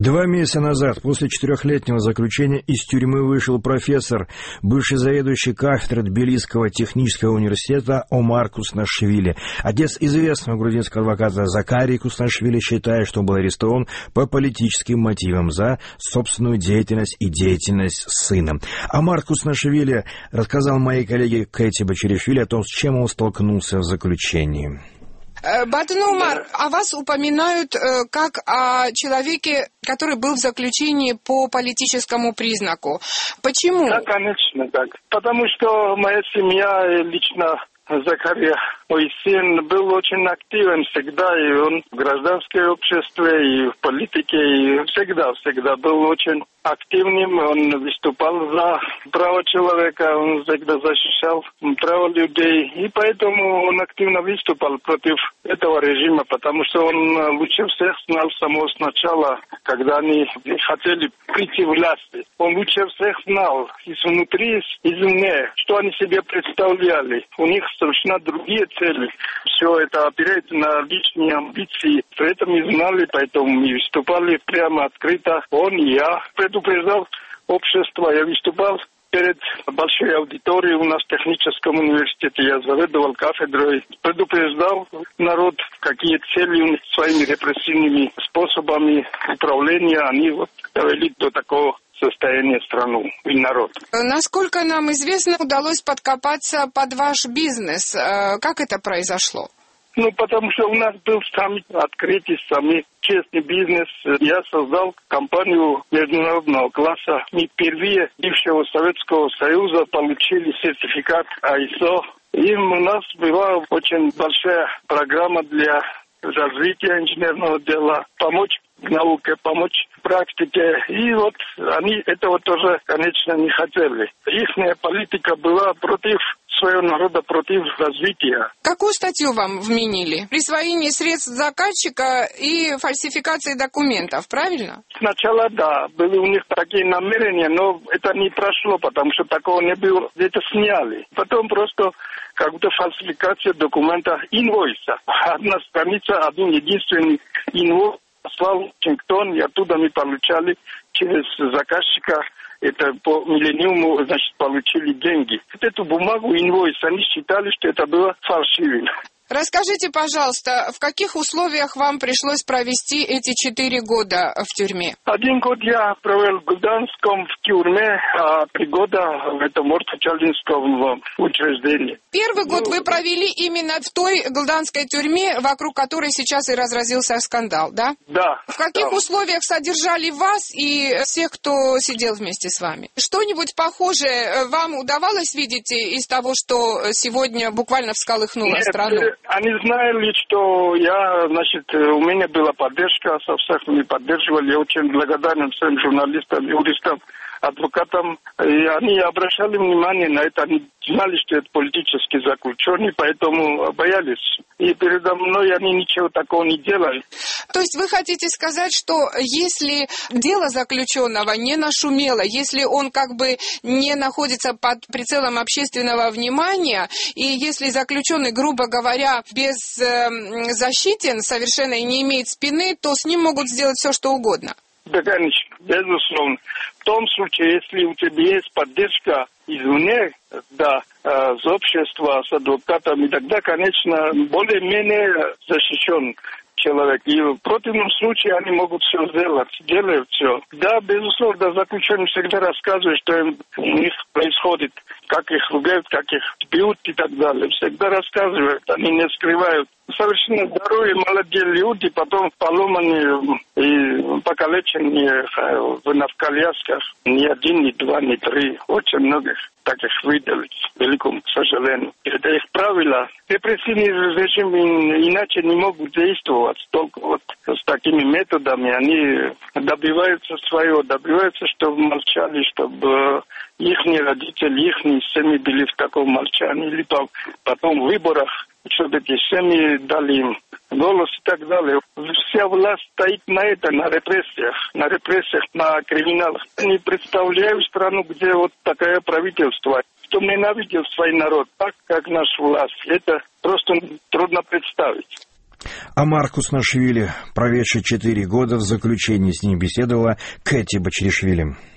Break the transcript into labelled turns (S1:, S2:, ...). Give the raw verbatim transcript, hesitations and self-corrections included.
S1: Два месяца назад, после четырехлетнего заключения, из тюрьмы вышел профессор, бывший заведующий кафедрой Тбилисского технического университета Омар Куснашвили. Отец известного грузинского адвоката Закарий Куснашвили считает, что он был арестован по политическим мотивам за собственную деятельность и деятельность сына. Омар Куснашвили рассказал моей коллеге Кэти Бачеришвили о том, с чем он столкнулся в заключении.
S2: Батнумар, о вас упоминают э, как о человеке, который был в заключении по политическому признаку. Почему?
S3: Да, конечно, так. Потому что моя семья лично Закария, мой сын, был очень активен всегда, и он в гражданском обществе, и в политике, и всегда-всегда был очень активным. Он выступал за право человека, он всегда защищал право людей, и поэтому он активно выступал против этого режима, потому что он лучше всех знал с самого начала, когда они хотели прийти в власти. Он лучше всех знал изнутри, извне, что они себе представляли. У них совершенно другие цели. Все это опирается на личные амбиции. При этом мы знали, поэтому мы выступали прямо открыто. Он и я предупреждал общество. Я выступал перед большой аудиторией у нас в техническом университете. Я заведовал кафедрой. Предупреждал народ, какие цели у них своими репрессивными способами управления. Они вот довели до такого состояние страну и народ.
S2: Насколько нам известно, удалось подкопаться под ваш бизнес. Как это произошло?
S3: Ну, потому что у нас был самый открытый, самый честный бизнес. Я создал компанию международного класса. Мы впервые бывшего Советского Союза получили сертификат ай эс о. И у нас была очень большая программа для развития инженерного дела, помочь науке, помочь практике. И вот они этого тоже, конечно, не хотели. Ихняя политика была против своего народа, против развития.
S2: Какую статью вам вменили? Присвоение средств заказчика и фальсификации документов, правильно?
S3: Сначала, да, были у них такие намерения, но это не прошло, потому что такого не было. Это сняли. Потом просто как будто фальсификация документа инвойса. Одна страница, один единственный инвойс послал в Вашингтон, и оттуда мы получали через заказчика, это по миллениуму, значит, получили деньги. Эту бумагу, инвойс, они считали, что это было фальшивым.
S2: Расскажите, пожалуйста, в каких условиях вам пришлось провести эти четыре года в тюрьме?
S3: Один год я провел в Гданском в тюрьме, а три года в этом Орто-Чалдинском учреждении.
S2: Первый год
S3: ну,
S2: вы провели именно в той гданской тюрьме, вокруг которой сейчас и разразился скандал, да?
S3: Да.
S2: В каких
S3: да.
S2: условиях содержали вас и всех, кто сидел вместе с вами? Что-нибудь похожее вам удавалось видеть из того, что сегодня буквально всколыхнуло
S3: Нет,
S2: страну?
S3: Они знали, что я, значит, у меня была поддержка, со всех меня поддерживали. Я очень благодарен всем журналистам, юристам, адвокатам. И они обращали внимание на это. Они знали, что это политический заключенный, поэтому боялись. И передо мной они ничего такого не делали.
S2: То есть вы хотите сказать, что если дело заключенного не нашумело, если он как бы не находится под прицелом общественного внимания, и если заключенный, грубо говоря, беззащитен совершенно и не имеет спины, то с ним могут сделать все, что угодно?
S3: Да, конечно, безусловно. В том случае, если у тебя есть поддержка извне, да, с общества, с адвокатами, тогда, конечно, более-менее защищен человек. И в противном случае они могут все сделать, делают все. Да, безусловно, заключенные всегда рассказывают, что им, у них происходит, как их ругают, как их бьют и так далее. Всегда рассказывают, они не скрывают. Совершенно здоровые, молодые люди, потом поломанные и покалеченные в колясках. Ни один, ни два, ни три. Очень многих таких видели, к великому сожалению. Это их правила. Репрессивный режим иначе не могут действовать. Только вот с такими методами они добиваются своего, добиваются, чтобы молчали, чтобы их родители, их семьи были в таком молчании, или потом в выборах, чтобы эти семьи дали им голос и так далее. Вся власть стоит на этом, на репрессиях, на репрессиях, на криминалах. Не представляю страну, где вот такое правительство, кто ненавидел свой народ, так как наша власть. Это просто трудно представить.
S1: Омар Куснашвили, проведший четыре года в заключении, с ним беседовала Кэти Бачаришвили.